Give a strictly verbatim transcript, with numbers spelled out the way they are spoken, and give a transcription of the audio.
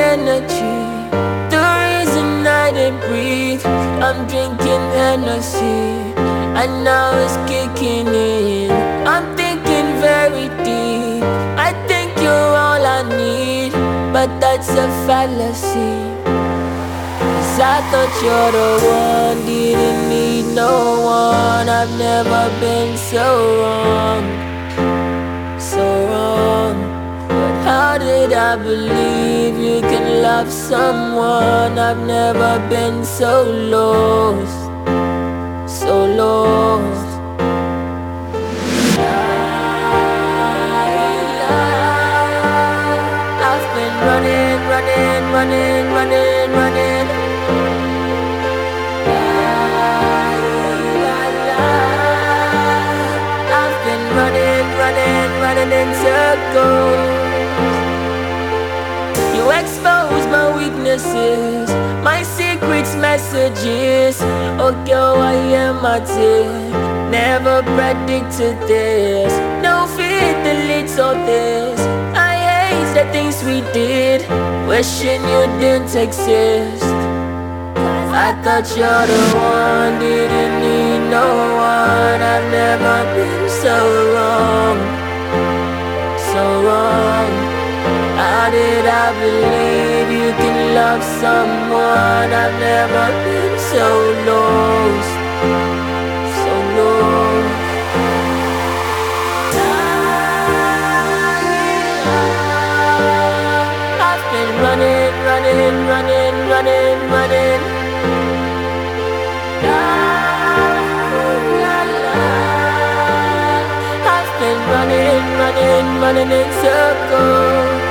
energy, the reason I didn't breathe. I'm drinking Hennessy, and now it's kicking in. I'm thinking very deep. I think you're all I need, but that's a fallacy. 'Cause I thought you're the one, didn't need no one. I've never been so wrong, so wrong. But how did I believe you can love someone? I've never been so lost, so lost. I've been running, running, running, running, running. I've been running, running, running in circles. You expose my weaknesses, my secrets, messages. Oh girl, I am my tear. Never predicted this. No fear deletes all this. I hate the things we did, wishing you didn't exist. I thought you're the one, didn't need no one. I've never been so wrong, so wrong. How did I believe you can love someone? I've never been so lost, so lost. I've been running, running, running, running, running. I've been running, running, running in circles.